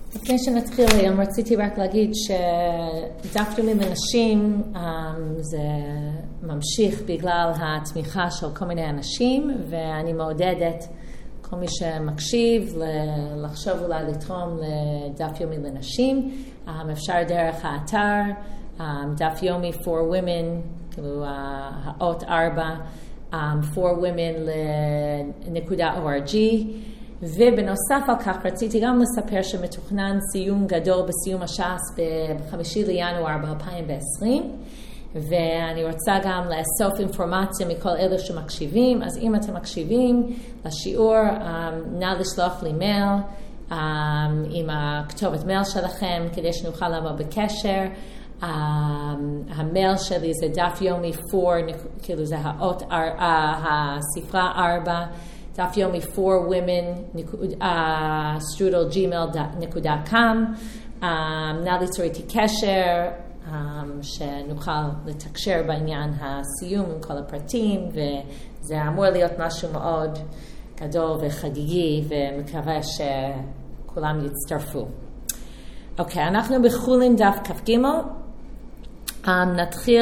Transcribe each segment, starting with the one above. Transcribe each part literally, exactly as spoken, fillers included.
לפני שנתחיל היום רציתי רק להגיד שדף יומי לנשים זה ממשיך בגלל התמיכה של כל מיני אנשים, ואני מעודדת כל מי שמקשיב לחשוב אולי לתרום לדף יומי לנשים. אפשר דרך האתר דף יומי for women, כאילו האות ארבע, for women נקודה או אר ג'י. ובנוסף על כך רציתי גם לספר שמתוכנן סיום גדול בסיום הש"ס בחמישי לינואר ב-אלפיים ועשרים, ואני רוצה גם לאסוף אינפורמציה מכל אלה שמקשיבים. אז אם אתם מקשיבים לשיעור, נא לשלוח לי מייל עם הכתובת מייל שלכם כדי שנוכל לעמוד בקשר. המייל שלי זה דף יומי פור, כאילו זה האות, הספרה ארבע, דף יומי for women strudel gmail נקודה קום. נא ליצור איתי קשר שנוכל לתקשר בעניין הסיום עם כל הפרטים, וזה אמור להיות משהו מאוד גדול וחגיגי, ומקווה שכולם יצטרפו. אוקיי, אנחנו בחולין דף כ"ג. נתחיל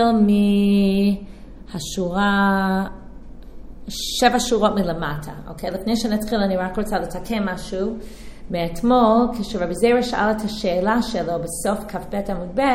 מהשורה שבע שורות מלמטה. אוקיי, לפני שנתחיל אני רק רוצה לתקן משהו מאתמול, כשרבי זרע שאל את השאלה שלו בסוף כ"ב עמוד ב',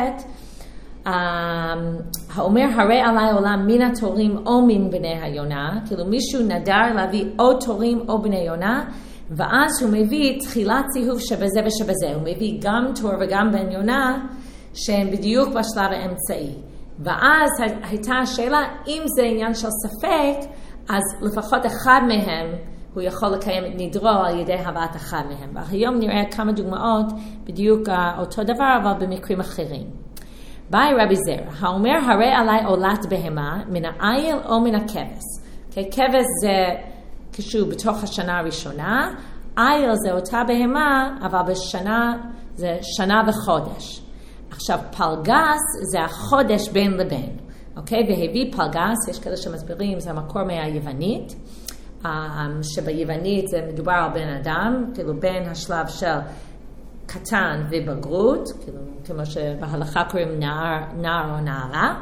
האומר הרי עלי עולם מן התורים או מן בני היונה, כאילו מישהו נדר להביא או תורים או בני יונה, ואז הוא מביא תחילת ציהוב שבזה ושבזה, הוא מביא גם תור וגם בן יונה שהם בדיוק בשלב האמצעי. ואז הייתה השאלה, אם זה עניין של ספק, אז לפחות אחד מהם הוא יכול לקיים את נדרו על ידי הבאת אחד מהם. והיום נראה כמה דוגמאות בדיוק אותו דבר, אבל במקרים אחרים. ביי רבי זרע, האומר הרי עלי עולת בהמה מן העיל או מן הכבש. Okay, כבש זה כשהוא בתוך השנה הראשונה, עיל זה אותה בהמה, אבל בשנה זה שנה וחודש. עכשיו פלגס זה החודש בין לבין. אוקיי, והביא פלגס, יש כאלה שמסבירים, זה המקור מהיוונית, שביוונית זה מדובר על בן אדם, כאילו בין השלב של קטן ובגרות, כאילו, כמו שבהלכה קוראים נער, נער או נערה.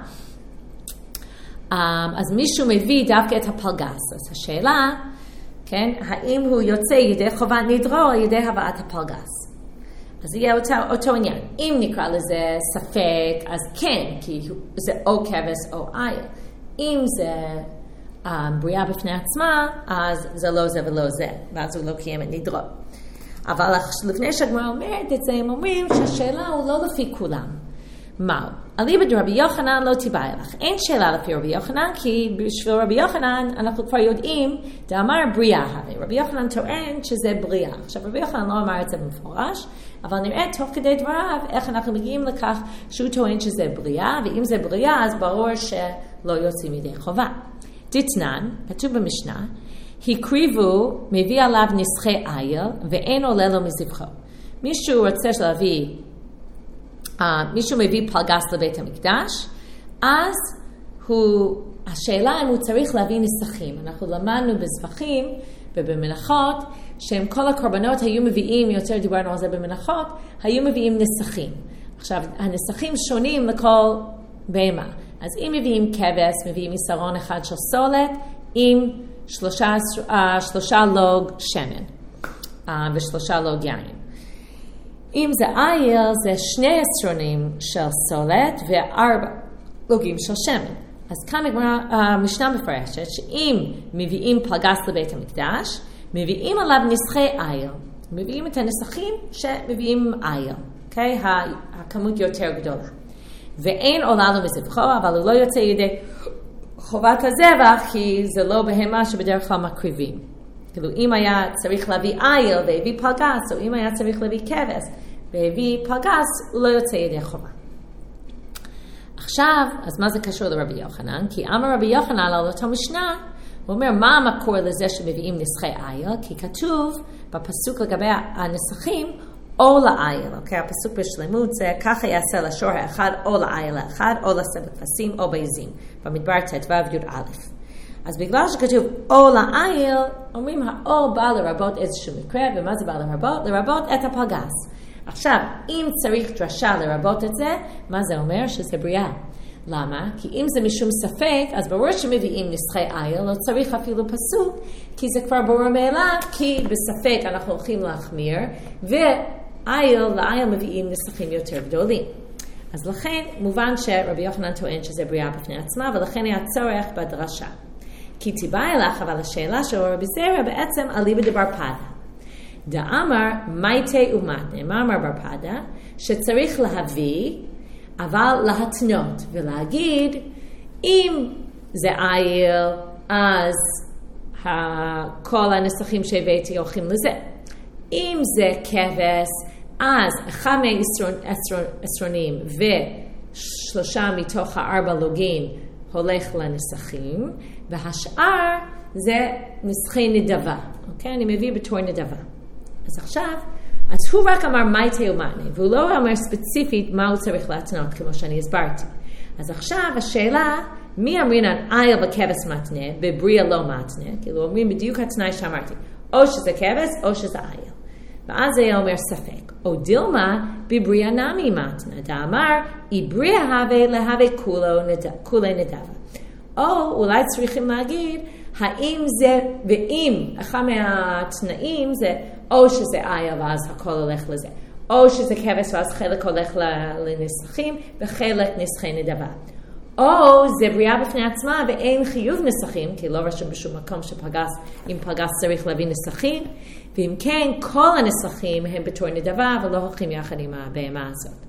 אז מישהו מביא דווקא את הפלגס. אז השאלה, כן, האם הוא יוצא ידי חובת נדרו או ידי הבאת הפלגס? אז יהיה אותו, אותו עניין. אם נקרא לזה ספק, אז כן, כי זה או כבש או עיל. אם זה um, בריאה בפני עצמה, אז זה לא זה ולא זה, ואז הוא לא קיים את נדרו. אבל לפני שהגמרא אומרת את זה, הם אומרים שהשאלה הוא לא לפי כולם. מהו? אליבא דרבי יוחנן לא תיבאי לך. אין שאלה לפי רבי יוחנן, כי בשביל רבי יוחנן אנחנו כבר יודעים, דאמר בריאה הרי. רבי יוחנן טוען שזה בריאה. עכשיו רבי יוחנן לא אמר את זה במפורש, אבל נראה תוך כדי דבריו איך אנחנו מגיעים לכך שהוא טוען שזה בריאה, ואם זה בריאה אז ברור שלא יוצאים ידי חובה. דתנן, כתוב במשנה, הקריבו מביא עליו נסחי עיל ואין עולה לו מזבחו. מישהו רוצה להביא Uh, מישהו מביא פלגס לבית המקדש, אז הוא, השאלה אם הוא צריך להביא נסחים. אנחנו למדנו בזבחים ובמנחות, שהם כל הקורבנות היו מביאים, יותר דיברנו על זה במנחות, היו מביאים נסחים. עכשיו, הנסחים שונים לכל בהמה. אז אם מביאים כבש, מביאים מסרון אחד של סולת, עם שלושה, uh, שלושה לוג שמן uh, ושלושה לוג יין. אם זה עיל, זה שני עשרונים של סולת וארבע לוגים של שמן. אז כאן המשנה מפרשת שאם מביאים פלגס לבית המקדש, מביאים עליו נסחי עיל. מביאים את הנסחים שמביאים עיל. Okay? הכמות יותר גדולה. ואין עולה לו מזבחו, אבל הוא לא יוצא ידי חובת הזבח, כי זה לא בהמה שבדרך כלל מקריבים. כאילו, אם היה צריך להביא עיל והביא פלגס, או אם היה צריך להביא כבש והביא פלגס, הוא לא יוצא ידי חובה. עכשיו, אז מה זה קשור לרבי יוחנן? כי אמר רבי יוחנן על אותו משנה, הוא אומר, מה המקור לזה שמביאים נסחי עיל? כי כתוב בפסוק לגבי הנסחים, או לעיל, אוקיי? הפסוק בשלמות זה, ככה יעשה לשור האחד, או לעיל האחד, או לסבב כבשים, או בעזים. במדבר ט"ו י"א. אז בגלל שכתוב או לעיל, אומרים האור בא לרבות איזשהו מקרה, ומה זה בא לרבות? לרבות את הפלגס. עכשיו, אם צריך דרשה לרבות את זה, מה זה אומר? שזה בריאה. למה? כי אם זה משום ספק, אז ברור שמביאים נסחי איל, לא צריך אפילו פסוק, כי זה כבר ברור מאליו, כי בספק אנחנו הולכים להחמיר, ואיל, לאיל מביאים נסחים יותר גדולים. אז לכן, מובן שרבי יוחנן טוען שזה בריאה בפני עצמה, ולכן היה צורך בדרשה. כי תיבא אליך, אבל השאלה של רבי זרע בעצם אליבא דבר פדה. דאמר מייטה ומתנה, מה אמר בר פדה? שצריך להביא, אבל להתנות ולהגיד, אם זה איל, אז כל הנסחים שהבאתי הולכים לזה. אם זה כבש, אז אחד מהעשרונים ושלושה מתוך הארבע לוגין הולך לנסחים, והשאר זה נסחי נדבה. אוקיי? אני מביא בתור נדבה. אז עכשיו, אז הוא רק אמר מייטה ומתנה, והוא לא אומר ספציפית מה הוא צריך להתנות, כמו שאני הסברתי. אז עכשיו השאלה, מי אמרינן איל וכבש מתנה, בבריאה לא מתנה, כאילו אומרים בדיוק התנאי שאמרתי, או שזה כבש או שזה איל. ואז זה אומר ספק. או דילמה, בבריאה נמי מתנה, דאמר, אי בריאה הווה להווה כולי נדבה. או אולי צריכים להגיד, האם זה, ואם אחד מהתנאים זה, או שזה איל ואז הכל הולך לזה, או שזה כבש ואז חלק הולך לנסחים וחלק נסחי נדבה. או זה בריאה בפני עצמה ואין חיוב נסחים, כי לא רשום בשום מקום שפגס, אם פגס צריך להביא נסחים, ואם כן, כל הנסחים הם בתור נדבה ולא הולכים יחד עם הבהמה הזאת.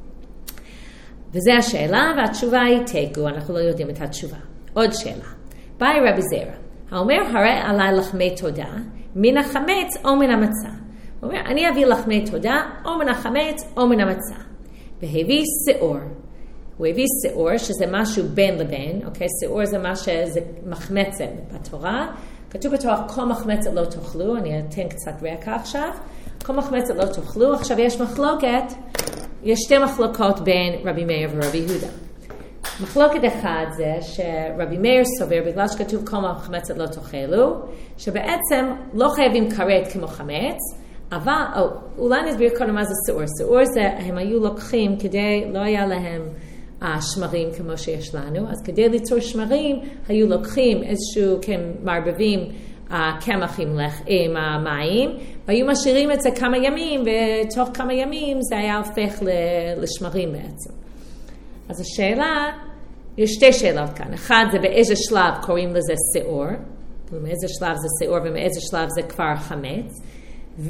וזו השאלה, והתשובה היא תיקו, אנחנו לא יודעים את התשובה. עוד שאלה. ביי רבי זרע, האומר הרי עלי לחמי תודה, מן החמץ או מן המצה. הוא אומר, אני אביא לחמי תודה, או מן החמץ או מן המצה. והביא שיעור. הוא הביא שיעור, שזה משהו בין לבין, אוקיי? שיעור זה מה שזה מחמצת בתורה. כתוב בתורה, כל מחמצת לא תאכלו, אני אתן קצת רקע עכשיו. כל מחמצת לא תאכלו, עכשיו יש מחלוקת, יש שתי מחלוקות בין רבי מאיר ורבי יהודה. מחלוקת אחד זה שרבי מאיר סובר, בגלל שכתוב כל מחמצת לא תאכלו, שבעצם לא חייבים כרת כמו חמץ, אבל, או, אולי נסביר קודם מה זה שיעור. שיעור זה, הם היו לוקחים כדי, לא היה להם uh, שמרים כמו שיש לנו, אז כדי ליצור שמרים, היו לוקחים איזשהו, כן, מערבבים uh, קמח עם, עם המים, והיו משאירים את זה כמה ימים, ותוך כמה ימים זה היה הופך לשמרים בעצם. אז השאלה, יש שתי שאלות כאן. אחד זה באיזה שלב קוראים לזה שיעור, מאיזה שלב זה שיעור ומאיזה שלב זה כבר חמץ, ו...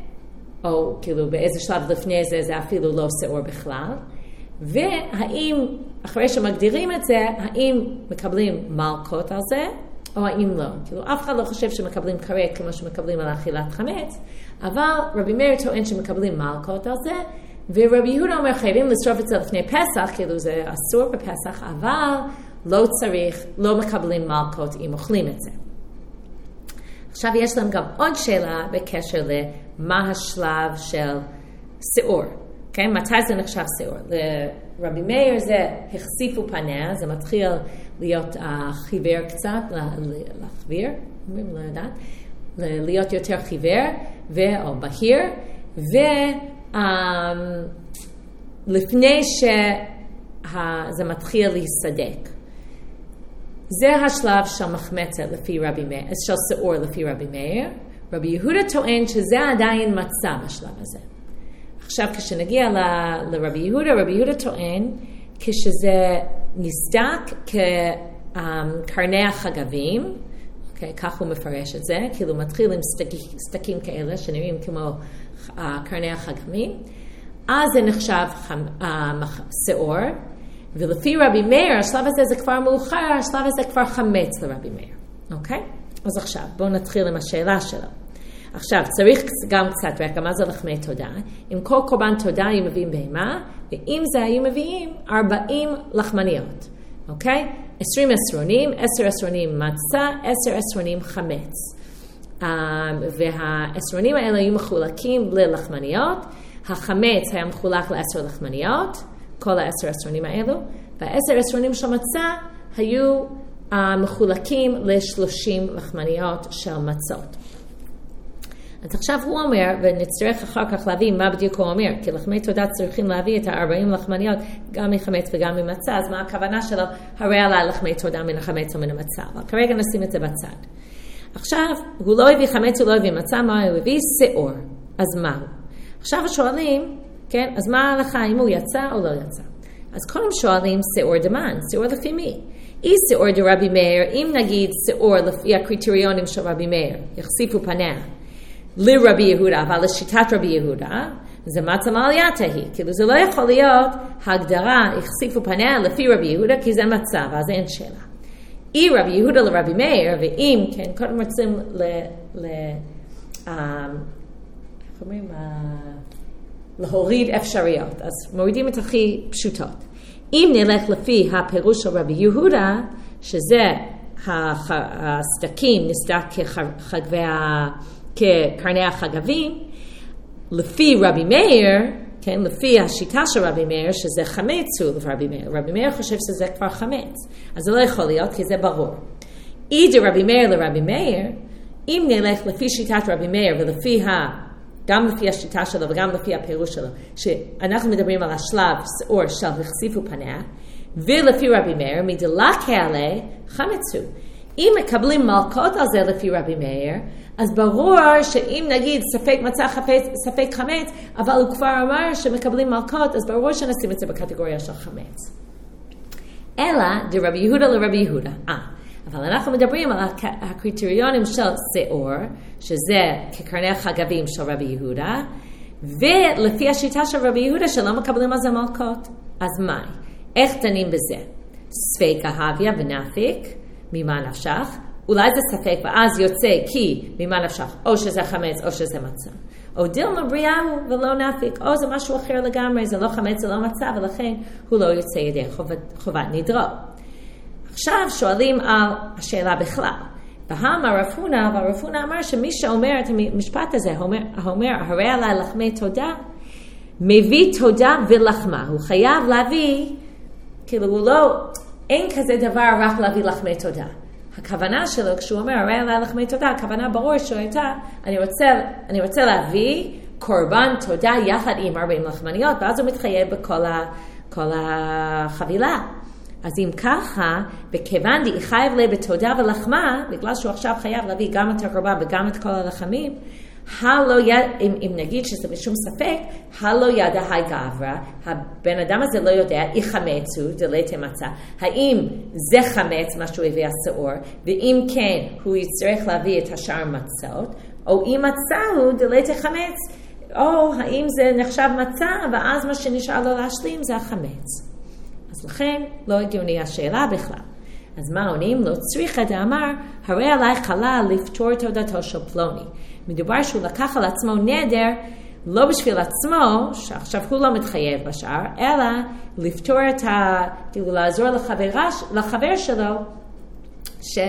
או כאילו באיזה שלב לפני זה זה אפילו לא שיעור בכלל, והאם אחרי שמגדירים את זה, האם מקבלים מלכות על זה, או האם לא. כאילו אף אחד לא חושב שמקבלים כרת כמו שמקבלים על אכילת חמץ, אבל רבי מאיר טוען שמקבלים מלכות על זה, ורבי יהודה אומר חייבים לשרוף את זה לפני פסח, כאילו זה אסור בפסח, אבל לא צריך, לא מקבלים מלכות אם אוכלים את זה. עכשיו יש להם גם עוד שאלה בקשר למה השלב של שיעור. Okay? מתי זה נחשב שיעור? לרבי מאיר זה החשיפו פניה, זה מתחיל להיות uh, חיוור קצת, להחביר, לא יודעת, להיות יותר חיוור או בהיר, ולפני um, שזה מתחיל להיסדק. זה השלב של מחמצת לפי רבי מאיר, של שיעור לפי רבי מאיר. רבי יהודה טוען שזה עדיין מצה בשלב הזה. עכשיו כשנגיע ל- לרבי יהודה, רבי יהודה טוען כשזה נסדק כקרני החגבים, okay, כך הוא מפרש את זה, כאילו מתחיל עם סדקים, סדקים כאלה שנראים כמו uh, קרני החגבים, אז זה נחשב uh, שיעור, ולפי רבי מאיר, השלב הזה זה כבר מאוחר, השלב הזה כבר חמץ לרבי מאיר. אוקיי? אז עכשיו, בואו נתחיל עם השאלה שלו. עכשיו, צריך גם קצת רקע, מה זה לחמי תודה? עם כל קורבן תודה היו מביאים בהמה, ואם זה היו מביאים ארבעים לחמניות. אוקיי? עשרים עשרונים, עשר עשרונים מצה, עשר עשרונים חמץ. Um, והעשרונים האלה היו מחולקים ללחמניות, החמץ היה מחולק לעשר לחמניות, כל העשר עשרונים האלו, והעשר עשרונים של מצה היו uh, מחולקים לשלושים לחמניות של מצות. אז עכשיו הוא אומר, ונצטרך אחר כך להבין מה בדיוק הוא אומר, כי לחמי תודה צריכים להביא את ה-ארבעים לחמניות, גם מחמץ וגם ממצה, אז מה הכוונה שלו? הרי עלי לחמי תודה מן החמץ ומן המצה, אבל כרגע נשים את זה בצד. עכשיו, הוא לא הביא חמץ, הוא לא הביא מצה, מה הוא הביא? שיעור. אז מה הוא? עכשיו שואלים, כן, אז מה ההלכה, אם הוא יצא או לא יצא? אז קודם שואלים שיעור דמן, שיעור לפי מי? אי שיעור דרבי מאיר, אם נגיד שיעור לפי הקריטריונים של רבי מאיר, יחשיפו פניה, לרבי יהודה, אבל לשיטת רבי יהודה, זה מצה מעלייתה היא, כאילו זה לא יכול להיות הגדרה, יחשיפו פניה לפי רבי יהודה, כי זה מצה, ואז אין שאלה. אי רבי יהודה לרבי מאיר, ואם, כן, קודם רוצים ל... ל איך אומרים? להוריד אפשריות, אז מורידים את הכי פשוטות. אם נלך לפי הפירוש של רבי יהודה, שזה הסדקים נסדק כחגבי, כקרני החגבים, לפי רבי מאיר, כן, לפי השיטה של רבי מאיר, שזה חמץ הוא לרבי מאיר. רבי מאיר חושב שזה כבר חמץ, אז זה לא יכול להיות, כי זה ברור. אידי רבי מאיר לרבי מאיר, אם נלך לפי שיטת רבי מאיר ולפי ה... גם לפי השיטה שלו וגם לפי הפירוש שלו, שאנחנו מדברים על השלב או של החשיפו פניה, ולפי רבי מאיר, מדלקה עלי חמצו. אם מקבלים מלכות על זה לפי רבי מאיר, אז ברור שאם נגיד ספק מצה חפץ, ספק חמץ, אבל הוא כבר אמר שמקבלים מלכות, אז ברור שנשים את זה בקטגוריה של חמץ. אלא דרבי יהודה לרבי יהודה. אה. אבל אנחנו מדברים על הקריטריונים של שיעור, שזה כקרני החגבים של רבי יהודה, ולפי השיטה של רבי יהודה שלא מקבלים על זה מלכות. אז מה? איך דנים בזה? ספק אהביה ונפיק, ממה נפשך? אולי זה ספק ואז יוצא כי ממה נפשך, או שזה חמץ או שזה מצה. או דילמה בריאהו ולא נפיק, או זה משהו אחר לגמרי, זה לא חמץ, זה לא מצה, ולכן הוא לא יוצא ידי חובת, חובת נדרו. עכשיו שואלים על השאלה בכלל. והאמר רב הונא, והרב הונא אמר שמי שאומר את המשפט הזה, אומר, אומר הרי עלי לחמי תודה, מביא תודה ולחמה. הוא חייב להביא, כאילו הוא לא, אין כזה דבר רק להביא לחמי תודה. הכוונה שלו כשהוא אומר הרי עלי לחמי תודה, הכוונה ברור שהוא הייתה, אני רוצה, אני רוצה להביא קורבן תודה יחד עם ארבעים לחמניות, ואז הוא מתחייב בכל ה, כל החבילה. אז אם ככה, בכיוון די חייב לי בתודה ולחמה, בגלל שהוא עכשיו חייב להביא גם את הקורבן וגם את כל הלחמים, הלא יד, אם, אם נגיד שזה משום ספק, הלא ידע היי גברה, הבן אדם הזה לא יודע, אי חמצו, דלתי מצה, האם זה חמץ מה שהוא הביא הסעור, ואם כן, הוא יצטרך להביא את השאר מצות, או אם מצה הוא דלתי חמץ, או האם זה נחשב מצה, ואז מה שנשאר לו להשלים זה החמץ. אז לכן לא הגיוני השאלה בכלל. אז מה עונים? לא צריכה דאמר, הרי עלי חלל לפתור תודתו של פלוני. מדובר שהוא לקח על עצמו נדר, לא בשביל עצמו, שעכשיו הוא לא מתחייב בשאר, אלא לפתור את ה... כאילו לעזור לחברה, לחבר שלו, ש...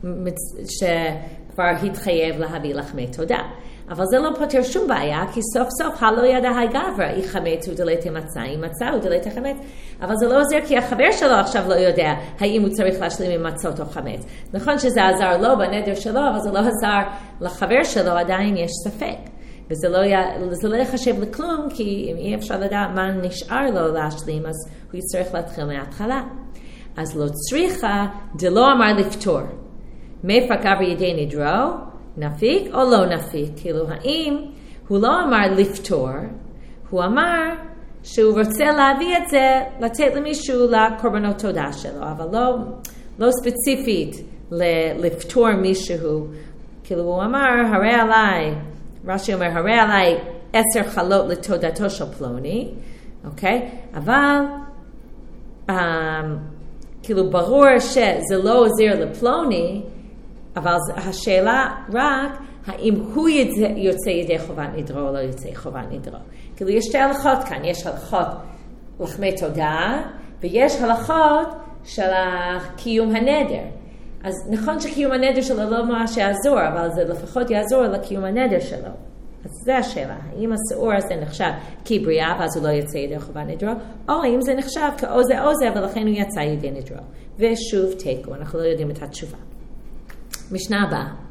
שכבר התחייב להביא לחמי תודה. אבל זה לא פותר שום בעיה, כי סוף סוף הלא ידע היי גברה, אי חמץ הוא דלתי מצה, אי מצה הוא דלתי חמץ. אבל זה לא עוזר כי החבר שלו עכשיו לא יודע האם הוא צריך להשלים עם מצות או חמץ. נכון שזה עזר לו בנדר שלו, אבל זה לא עזר לחבר שלו, עדיין יש ספק. וזה לא, זה לא יחשב לכלום, כי אם אי אפשר לדעת מה נשאר לו להשלים, אז הוא יצטרך להתחיל מההתחלה. אז לא צריכה, דלא אמר לפתור. מאיפה גבר ידי נדרו? נפיק או לא נפיק? כאילו האם הוא לא אמר לפתור, הוא אמר שהוא רוצה להביא את זה, לתת למישהו לקורבנות תודה שלו, אבל לא, לא ספציפית לפתור מישהו. כאילו הוא אמר, הרי עליי, רש"י אומר, הרי עליי עשר חלות לתודתו של פלוני, אוקיי? אבל um, כאילו ברור שזה לא עוזר לפלוני, אבל השאלה רק, האם הוא יוצא ידי חובת נדרו או לא יוצא חובת נדרו. כאילו יש שתי הלכות כאן, יש הלכות לחמי תודה, ויש הלכות של קיום הנדר. אז נכון שקיום הנדר שלו לא ממש יעזור, אבל זה לפחות יעזור לקיום הנדר שלו. אז זה השאלה, האם השיעור הזה נחשב כבריאה, ואז הוא לא יוצא ידי חובת נדרו, או האם זה נחשב כאו זה או זה, ולכן הוא יצא ידי נדרו. ושוב תיקו, אנחנו לא יודעים את התשובה. משנה הבאה,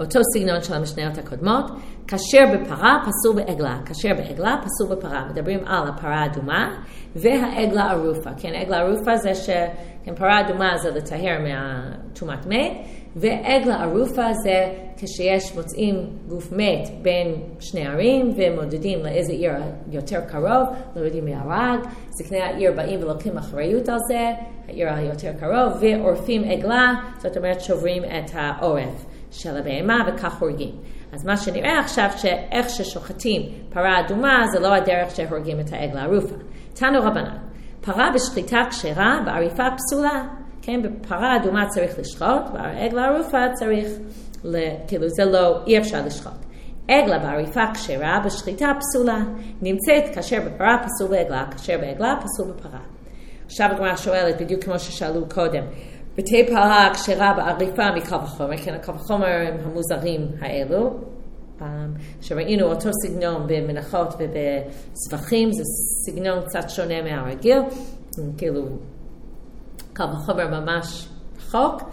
באותו סגנון של המשניות הקודמות, כאשר בפרה פסול בעגלה, כאשר בעגלה פסול בפרה, מדברים על הפרה האדומה והעגלה ערופה, כן, עגלה ערופה זה ש... כן, פרה אדומה זה לטהר מהטומאת מת, ועגלה ערופה זה כשיש מוצאים גוף מת בין שני ערים ומודדים לאיזה עיר יותר קרוב, לא יודעים מי הרג, זקני העיר באים ולוקחים אחריות על זה, העיר היותר קרוב, ועורפים עגלה, זאת אומרת שוברים את העורף של הבהמה וכך הורגים. אז מה שנראה עכשיו שאיך ששוחטים פרה אדומה זה לא הדרך שהורגים את העגלה ערופה. תנו רבנן, פרה בשחיטה כשרה בעריפה פסולה, כן, בפרה אדומה צריך לשחוט, בעגלה ערופה צריך, כאילו זה לא, אי אפשר לשחוט. עגלה בעריפה כשרה בשחיטה פסולה, נמצאת כאשר בפרה פסול בעגלה, כאשר בעגלה פסול בפרה. עכשיו הגמרא שואלת, בדיוק כמו ששאלו קודם, בתי פרה כשרה בעריפה מקל וחומר, כן, הקל וחומר הם המוזרים האלו, שראינו אותו סגנון במנחות ובסבכים, זה סגנון קצת שונה מהרגיל, כאילו קל וחומר ממש רחוק.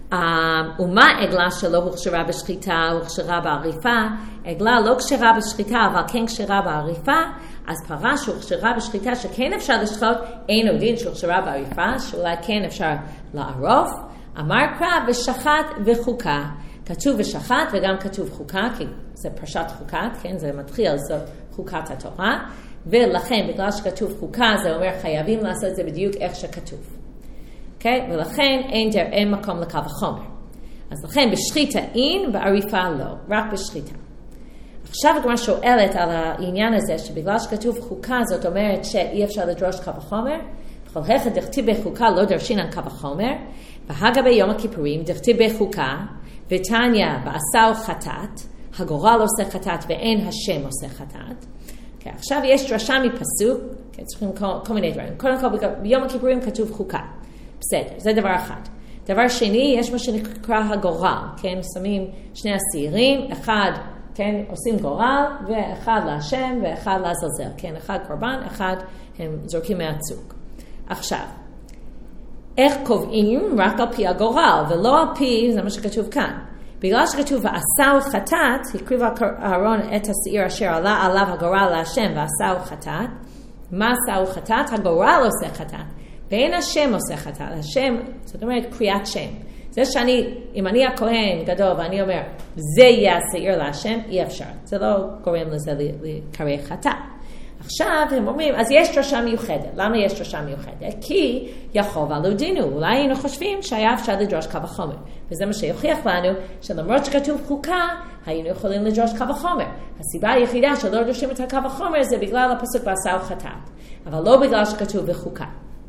ומה עגלה שלא הוכשרה בשחיטה, הוכשרה בעריפה? עגלה לא כשרה בשחיטה, אבל כן כשרה בעריפה, אז פרה שהוכשרה בשחיטה שכן אפשר לשחוט, אין עוד דין שהוכשרה בעריפה, שאולי כן אפשר לערוף. אמר קרא ושחט וחוקה. כתוב ושחט וגם כתוב חוקה, כי זה פרשת חוקת, כן? זה מתחיל, זאת חוקת התורה, ולכן בגלל שכתוב חוקה, זה אומר חייבים לעשות את זה בדיוק איך שכתוב. Okay? ולכן אין, דר, אין מקום לקל וחומר. אז לכן בשחיטה אין, בעריפה לא, רק בשחיטה. עכשיו הגמרא שואלת על העניין הזה, שבגלל שכתוב חוקה, זאת אומרת שאי אפשר לדרוש קל וחומר, בכל הכד דכתיב בחוקה לא דרשינן קל וחומר, והגה ביום הכיפורים דכתיב בחוקה, ותניא בעשה חטאת, הגורל עושה חטאת ואין השם עושה חטאת. Okay, עכשיו יש דרשה מפסוק, okay, צריכים כל, כל מיני דברים. קודם כל ביום הכיפורים כתוב חוקה. בסדר, זה דבר אחד. דבר שני, יש מה שנקרא הגורל, כן? שמים שני הסעירים, אחד, כן, עושים גורל, ואחד להשם ואחד לעזאזל, כן? אחד קורבן, אחד הם זורקים מהצוק. עכשיו, איך קובעים? רק על פי הגורל, ולא על פי, זה מה שכתוב כאן. בגלל שכתוב, ועשהו חטאת, הקריב אהרון את השעיר אשר עלה עליו הגורל להשם, ועשהו חטאת. מה עשהו חטאת? הגורל עושה חטאת. ואין השם עושה חטאת, השם, זאת אומרת קריאת שם. זה שאני, אם אני הכהן גדול ואני אומר, זה יהיה השעיר להשם, אי אפשר. זה לא גורם לזה לקרוא חטאת. עכשיו הם אומרים, אז יש דרשה מיוחדת. למה יש דרשה מיוחדת? כי יכול ועלו דינו. אולי היינו חושבים שהיה אפשר לדרוש קל וחומר. וזה מה שיוכיח לנו, שלמרות שכתוב חוקה, היינו יכולים לדרוש קל וחומר. הסיבה היחידה שלא דורשים את הקל וחומר זה בגלל הפסוק ועשהו חטאת. אבל לא בגלל שכתוב בחוקה.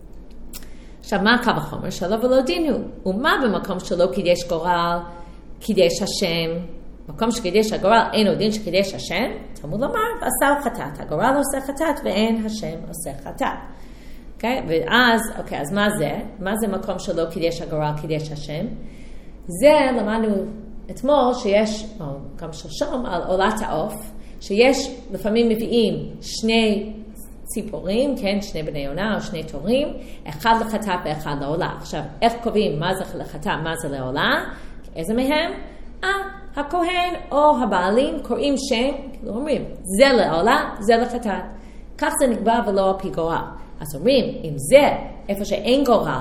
עכשיו, מה קל וחומר? שלא ולא דינו. ומה במקום שלא קידש גורל, קידש השם? מקום שקידש הגורל, אין עוד דין שקידש השם? תלמוד לומר, ועשהו חטאת. הגורל עושה חטאת ואין השם עושה חטאת. אוקיי? ואז, אוקיי, אז מה זה? מה זה מקום שלא קידש הגורל, קידש השם? זה למדנו אתמול שיש, או גם שלשום, על עולת העוף, שיש לפעמים מביאים שני ציפורים, כן, שני בני עונה או שני תורים, אחד לחטאת ואחד לעולה. עכשיו, איך קובעים מה זה לחטאת, מה זה לעולה? איזה מהם? אה, הכהן או הבעלים קוראים שם, כאילו אומרים, זה לעולה, זה לחטאת. כך זה נקבע ולא על פי גורל. אז אומרים, אם זה איפה שאין גורל,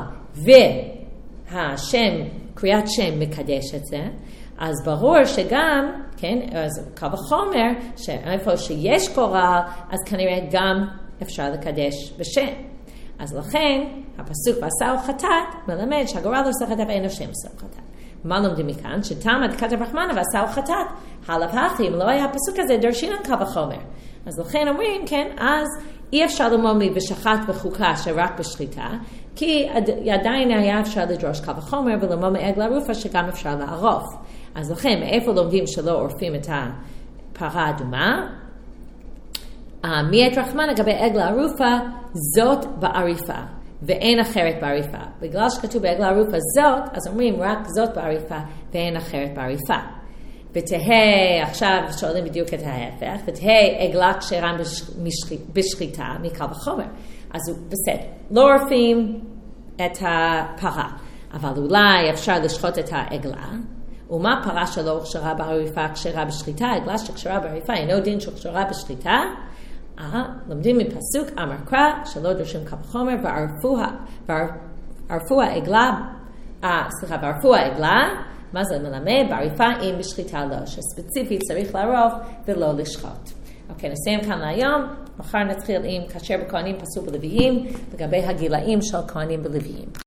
והשם, קריאת שם מקדש את זה, אז ברור שגם, כן, אז קל וחומר, שאיפה שיש גורל, אז כנראה גם אפשר לקדש בשם. אז לכן, הפסוק ועשהו חטאת מלמד שהגורל עושה חטאת ואין השם עושה חטאת. מה לומדים מכאן? שתלמד כתב רחמנא ועשהו חטאת, הלאו הכי, אם לא היה הפסוק הזה, דרשינן קל וחומר. אז לכן אומרים, כן, אז אי אפשר ללמוד מבשחט וחוקה שרק בשחיטה, כי עדיין היה אפשר לדרוש קל וחומר וללמוד מעגלה ערופה שגם אפשר לערוף. אז לכן, מאיפה לומדים שלא עורפים את הפרה האדומה? מיית רחמן לגבי עגלה ערופה, זאת בעריפה, ואין אחרת בעריפה. בגלל שכתוב בעגלה ערופה זאת, אז אומרים רק זאת בעריפה, ואין אחרת בעריפה. ותהה, עכשיו שואלים בדיוק את ההפך, ותהה עגלה כשרה בשחיטה מקל וחומר. אז בסדר, לא עורפים את הפרה, אבל אולי אפשר לשחוט את העגלה, ומה פרה שלא הוכשרה בעריפה כשרה בשחיטה, עגלה שכשרה בעריפה אינו דין שכשרה בשחיטה. אה, לומדים מפסוק אמר קרא שלא דורשים קל וחומר וערפו העגלה, אה, סליחה, וערפו העגלה, מה זה מלמד? בעריפה אם בשחיטה לא, שספציפית צריך לערוף ולא לשחוט. אוקיי, נסיים כאן להיום. מחר נתחיל עם כאשר בכהנים פסו בלוויים, לגבי הגילאים של כהנים בלוויים.